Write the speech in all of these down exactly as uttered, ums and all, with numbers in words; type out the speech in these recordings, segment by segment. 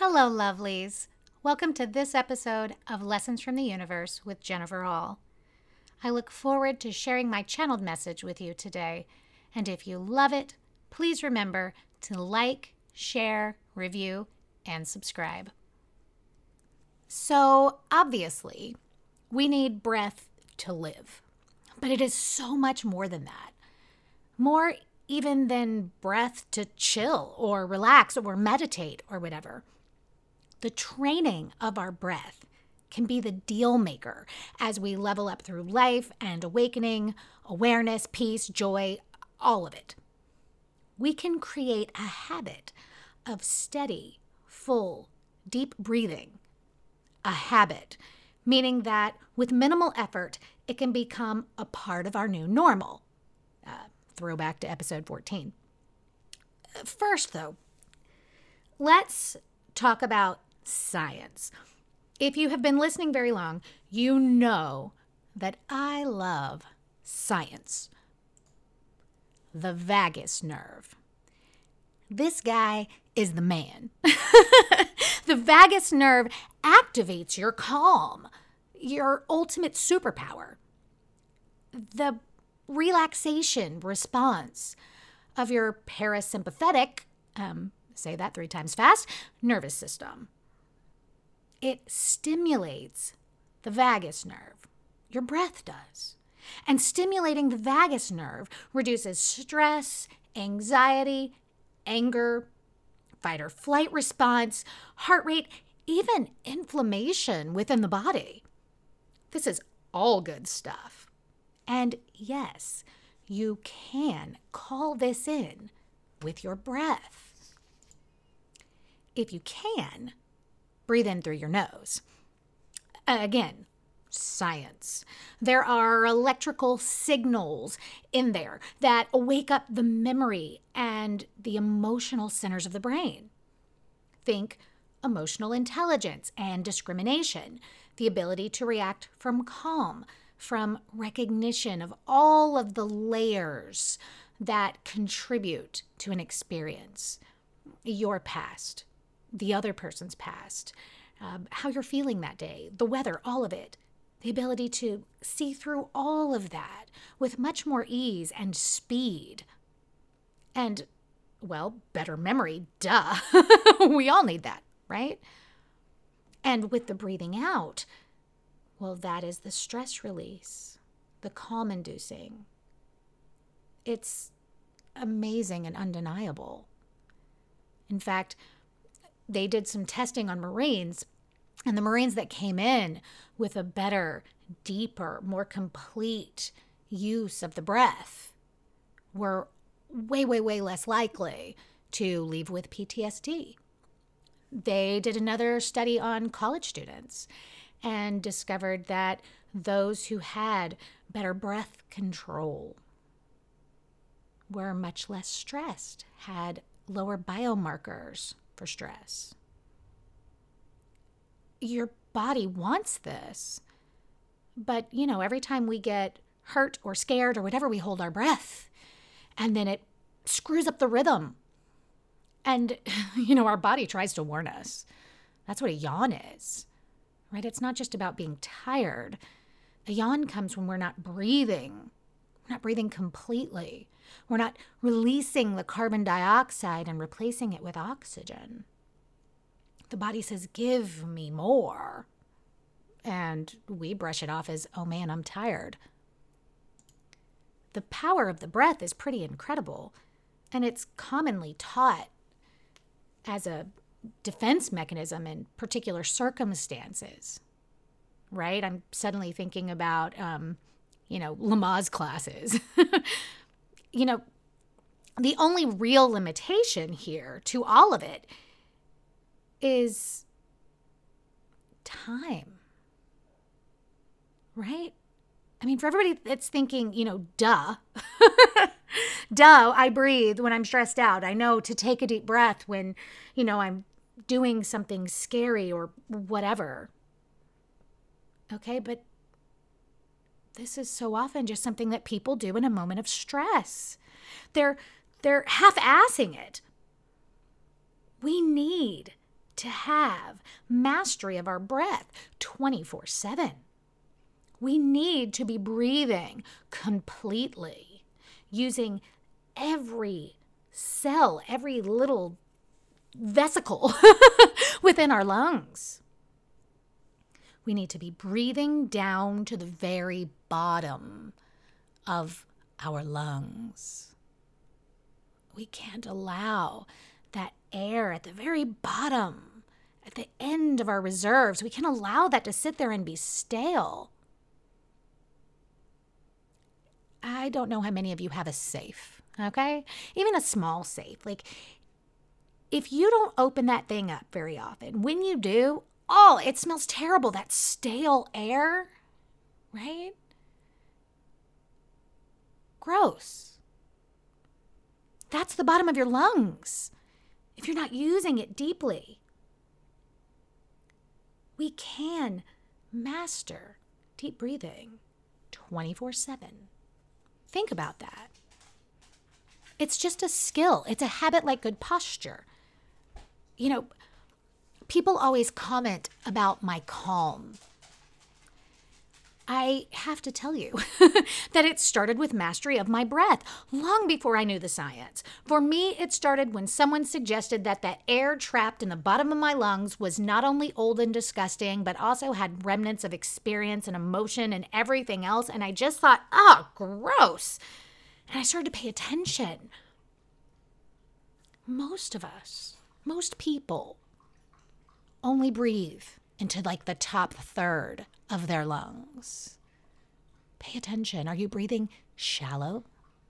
Hello, lovelies. Welcome to this episode of Lessons from the Universe with Jennifer Hall. I look forward to sharing my channeled message with you today, and if you love it, please remember to like, share, review, and subscribe. So, obviously, we need breath to live, but it is so much more than that. More even than breath to chill or relax or meditate or whatever. The training of our breath can be the deal maker as we level up through life and awakening, awareness, peace, joy, all of it. We can create a habit of steady, full, deep breathing. A habit, meaning that with minimal effort, it can become a part of our new normal. Uh, throwback to episode fourteen. First, though, let's talk about science. If you have been listening very long, you know that I love science. The vagus nerve. This guy is the man. The vagus nerve activates your calm, your ultimate superpower. The relaxation response of your parasympathetic, um, say that three times fast, nervous system. It stimulates the vagus nerve. Your breath does. And stimulating the vagus nerve reduces stress, anxiety, anger, fight or flight response, heart rate, even inflammation within the body. This is all good stuff. And yes, you can call this in with your breath. If you can, breathe in through your nose. Again, science. There are electrical signals in there that wake up the memory and the emotional centers of the brain. Think emotional intelligence and discrimination, the ability to react from calm, from recognition of all of the layers that contribute to an experience. Your past, the other person's past, um, how you're feeling that day, the weather, all of it. The ability to see through all of that with much more ease and speed. And, well, better memory, duh. We all need that, right? And with the breathing out, well, that is the stress release, the calm inducing. It's amazing and undeniable. In fact, they did some testing on Marines, and the Marines that came in with a better, deeper, more complete use of the breath were way, way, way less likely to leave with P T S D. They did another study on college students and discovered that those who had better breath control were much less stressed, had lower biomarkers for stress. Your body wants this. But, you know, every time we get hurt or scared or whatever, we hold our breath. And then it screws up the rhythm. And, you know, our body tries to warn us. That's what a yawn is, right? It's not just about being tired. A yawn comes when we're not breathing. We're not breathing completely. We're not releasing the carbon dioxide and replacing it with oxygen. The body says, give me more. And we brush it off as, oh man, I'm tired. The power of the breath is pretty incredible. And it's commonly taught as a defense mechanism in particular circumstances, right? I'm suddenly thinking about, um, you know, Lamaze classes. You know, the only real limitation here to all of it is time, right? I mean, for everybody that's thinking, you know, duh, duh, I breathe when I'm stressed out. I know to take a deep breath when, you know, I'm doing something scary or whatever. Okay, but this is so often just something that people do in a moment of stress. They're they're half-assing it. We need to have mastery of our breath twenty-four seven. We need to be breathing completely, using every cell, every little vesicle within our lungs. We need to be breathing down to the very bottom of our lungs. We can't allow that air at the very bottom, at the end of our reserves, we can't allow that to sit there and be stale. I don't know how many of you have a safe, okay? Even a small safe. Like, if you don't open that thing up very often, when you do, oh, it smells terrible, that stale air, right? Gross. That's the bottom of your lungs if you're not using it deeply. We can master deep breathing twenty-four seven. Think about that. It's just a skill. It's a habit like good posture. You know, people always comment about my calm. I have to tell you that it started with mastery of my breath long before I knew the science. For me, it started when someone suggested that the air trapped in the bottom of my lungs was not only old and disgusting, but also had remnants of experience and emotion and everything else. And I just thought, oh, gross. And I started to pay attention. Most of us, most people, only breathe into like the top third of their lungs. Pay attention. Are you breathing shallow?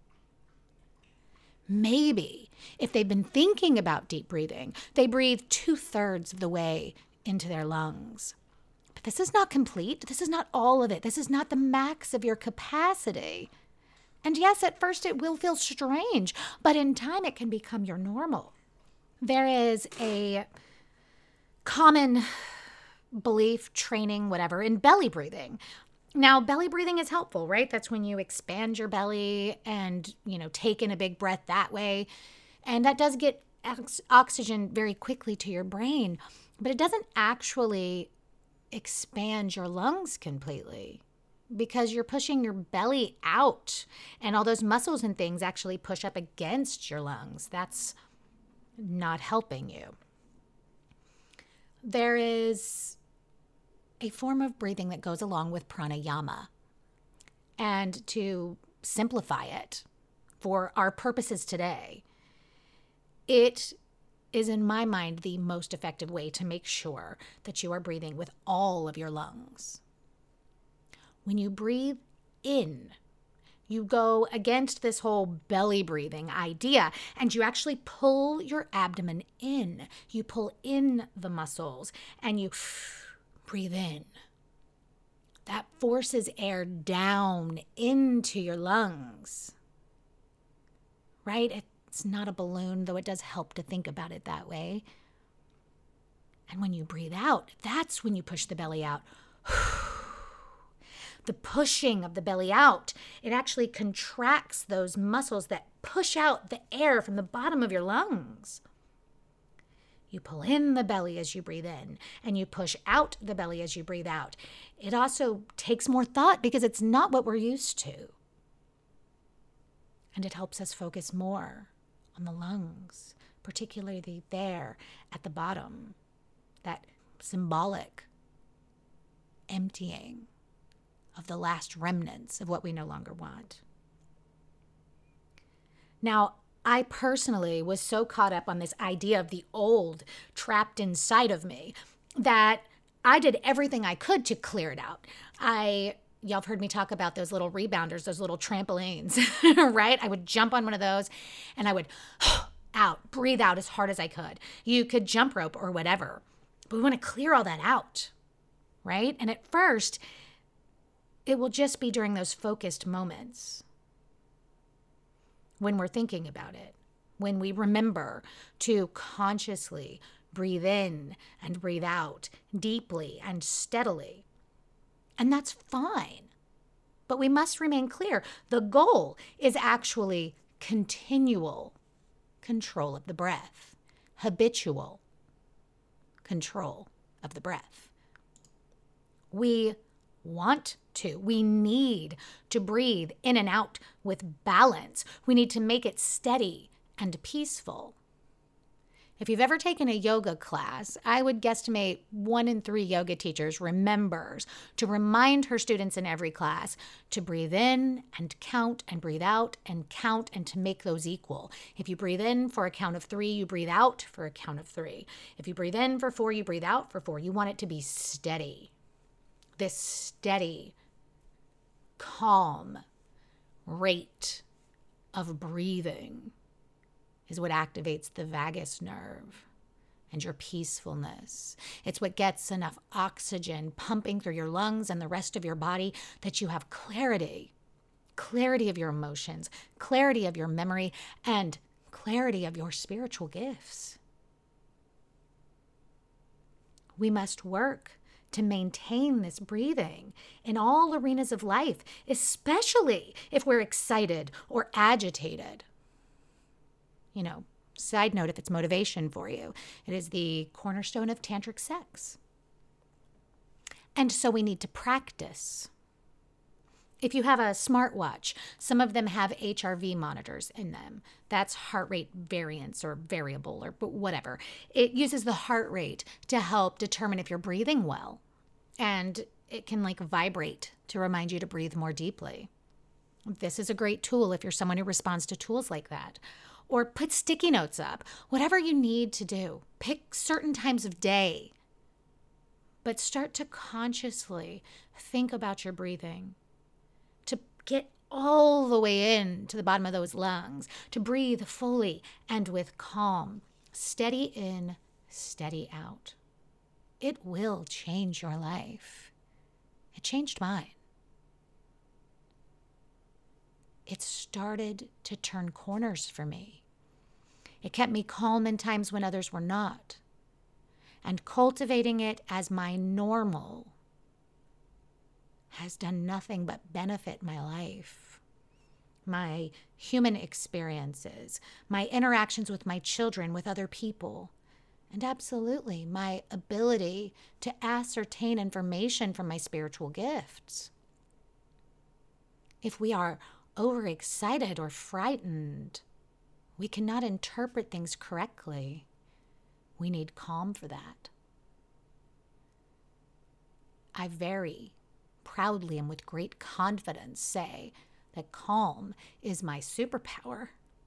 Maybe if they've been thinking about deep breathing, they breathe two-thirds of the way into their lungs. But this is not complete. This is not all of it. This is not the max of your capacity. And yes, at first it will feel strange, but in time it can become your normal. There is a common belief, training, whatever, in belly breathing. Now, belly breathing is helpful, right? That's when you expand your belly and, you know, take in a big breath that way. And that does get ox- oxygen very quickly to your brain, but it doesn't actually expand your lungs completely because you're pushing your belly out and all those muscles and things actually push up against your lungs. That's not helping you. There is a form of breathing that goes along with pranayama. And to simplify it for our purposes today, it is, in my mind, the most effective way to make sure that you are breathing with all of your lungs. When you breathe in, you go against this whole belly breathing idea and you actually pull your abdomen in. You pull in the muscles and you breathe in. That forces air down into your lungs, right? It's not a balloon, though it does help to think about it that way. And when you breathe out, that's when you push the belly out. The pushing of the belly out, it actually contracts those muscles that push out the air from the bottom of your lungs. You pull in the belly as you breathe in, and you push out the belly as you breathe out. It also takes more thought because it's not what we're used to. And it helps us focus more on the lungs, particularly there at the bottom, that symbolic emptying of the last remnants of what we no longer want. Now, I personally was so caught up on this idea of the old trapped inside of me that I did everything I could to clear it out. I, y'all have heard me talk about those little rebounders, those little trampolines, right? I would jump on one of those and I would out, breathe out as hard as I could. You could jump rope or whatever, but we want to clear all that out, right? And at first, it will just be during those focused moments when we're thinking about it, when we remember to consciously breathe in and breathe out deeply and steadily. And that's fine. But we must remain clear. The goal is actually continual control of the breath, habitual control of the breath. We want to, we need to breathe in and out with balance. We need to make it steady and peaceful. If you've ever taken a yoga class, I would guesstimate one in three yoga teachers remembers to remind her students in every class to breathe in and count and breathe out and count and to make those equal. If you breathe in for a count of three, you breathe out for a count of three. If you breathe in for four, you breathe out for four. You want it to be steady. This steady, calm rate of breathing is what activates the vagus nerve and your peacefulness. It's what gets enough oxygen pumping through your lungs and the rest of your body that you have clarity, clarity of your emotions, clarity of your memory, and clarity of your spiritual gifts. We must work to maintain this breathing in all arenas of life, especially if we're excited or agitated. You know, side note, if it's motivation for you, it is the cornerstone of tantric sex. And so we need to practice. If you have a smartwatch, some of them have H R V monitors in them. That's heart rate variance or variable or whatever. It uses the heart rate to help determine if you're breathing well. And it can like vibrate to remind you to breathe more deeply. This is a great tool if you're someone who responds to tools like that. Or put sticky notes up, whatever you need to do. Pick certain times of day. But start to consciously think about your breathing. To get all the way in to the bottom of those lungs. To breathe fully and with calm. Steady in, steady out. It will change your life. It changed mine. It started to turn corners for me. It kept me calm in times when others were not. And cultivating it as my normal has done nothing but benefit my life, my human experiences, my interactions with my children, with other people, and absolutely my ability to ascertain information from my spiritual gifts. If we are overexcited or frightened, we cannot interpret things correctly. We need calm for that. I very proudly and with great confidence say that calm is my superpower.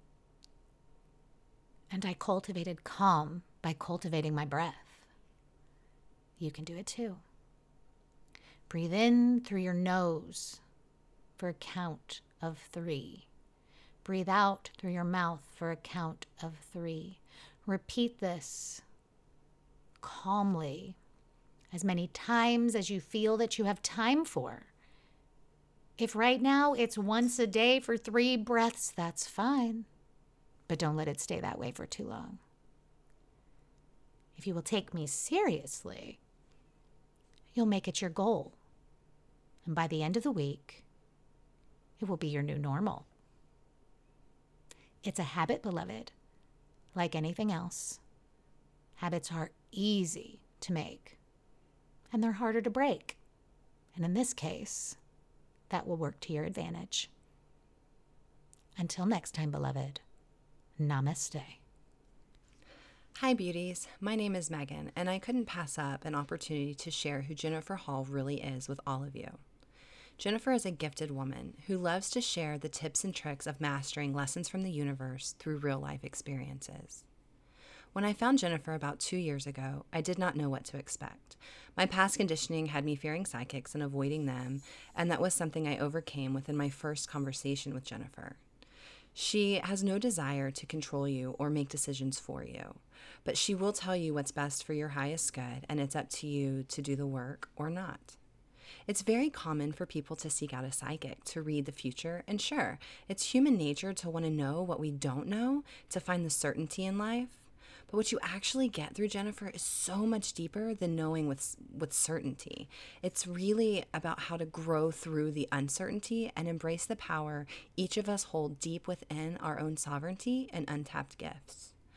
And I cultivated calm by cultivating my breath. You can do it too. Breathe in through your nose for a count of three. Breathe out through your mouth for a count of three. Repeat this calmly as many times as you feel that you have time for. If right now it's once a day for three breaths, that's fine. But don't let it stay that way for too long. If you will take me seriously, you'll make it your goal. And by the end of the week, it will be your new normal. It's a habit, beloved. Like anything else, habits are easy to make, and they're harder to break. And in this case, that will work to your advantage. Until next time, beloved, namaste. Hi, beauties. My name is Megan, and I couldn't pass up an opportunity to share who Jennifer Hall really is with all of you. Jennifer is a gifted woman who loves to share the tips and tricks of mastering lessons from the universe through real-life experiences. When I found Jennifer about two years ago, I did not know what to expect. My past conditioning had me fearing psychics and avoiding them, and that was something I overcame within my first conversation with Jennifer. She has no desire to control you or make decisions for you, but she will tell you what's best for your highest good, and it's up to you to do the work or not. It's very common for people to seek out a psychic to read the future, and sure, it's human nature to want to know what we don't know, to find the certainty in life. But what you actually get through Jennifer is so much deeper than knowing with, with certainty. It's really about how to grow through the uncertainty and embrace the power each of us hold deep within our own sovereignty and untapped gifts.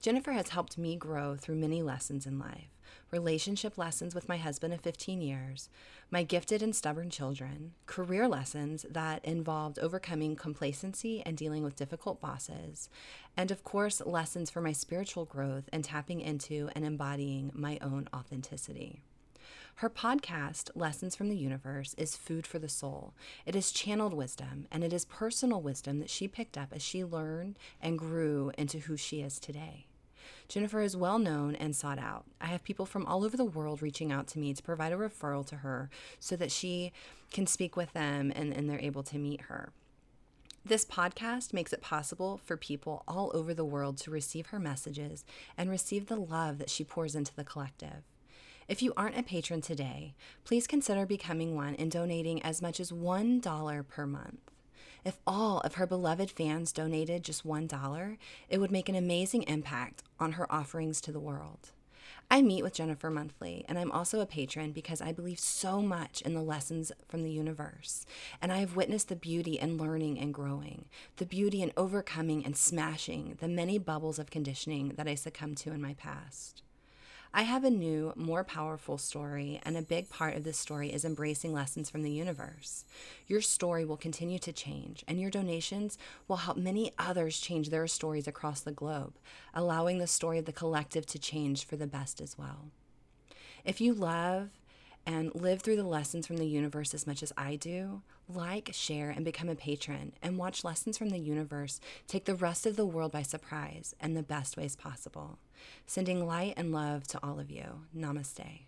Jennifer has helped me grow through many lessons in life. Relationship lessons with my husband of fifteen years, my gifted and stubborn children, career lessons that involved overcoming complacency and dealing with difficult bosses, and of course, lessons for my spiritual growth and tapping into and embodying my own authenticity. Her podcast, Lessons from the Universe, is food for the soul. It is channeled wisdom, and it is personal wisdom that she picked up as she learned and grew into who she is today. Jennifer is well known and sought out. I have people from all over the world reaching out to me to provide a referral to her so that she can speak with them and, and they're able to meet her. This podcast makes it possible for people all over the world to receive her messages and receive the love that she pours into the collective. If you aren't a patron today, please consider becoming one and donating as much as one dollar per month. If all of her beloved fans donated just one dollar, it would make an amazing impact on her offerings to the world. I meet with Jennifer monthly, and I'm also a patron because I believe so much in the lessons from the universe, and I have witnessed the beauty in learning and growing, the beauty in overcoming and smashing the many bubbles of conditioning that I succumbed to in my past. I have a new, more powerful story, and a big part of this story is embracing lessons from the universe. Your story will continue to change, and your donations will help many others change their stories across the globe, allowing the story of the collective to change for the best as well. If you love and live through the lessons from the universe as much as I do, like, share, and become a patron, and watch Lessons from the Universe take the rest of the world by surprise in the best ways possible. Sending light and love to all of you. Namaste.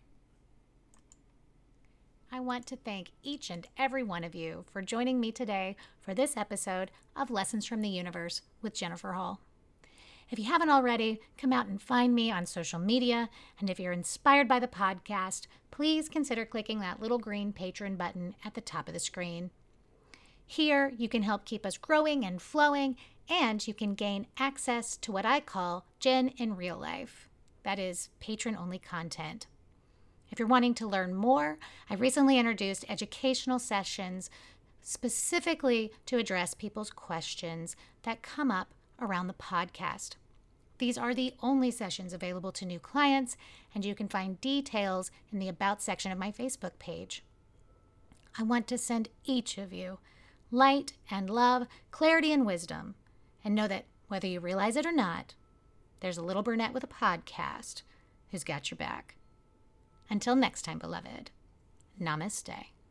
I want to thank each and every one of you for joining me today for this episode of Lessons from the Universe with Jennifer Hall. If you haven't already, come out and find me on social media, and if you're inspired by the podcast, please consider clicking that little green patron button at the top of the screen. Here, you can help keep us growing and flowing, and you can gain access to what I call Jen in real life. That is patron-only content. If you're wanting to learn more, I recently introduced educational sessions specifically to address people's questions that come up around the podcast. These are the only sessions available to new clients, and you can find details in the About section of my Facebook page. I want to send each of you light and love, clarity and wisdom, and know that whether you realize it or not, there's a little brunette with a podcast who's got your back. Until next time, beloved, namaste.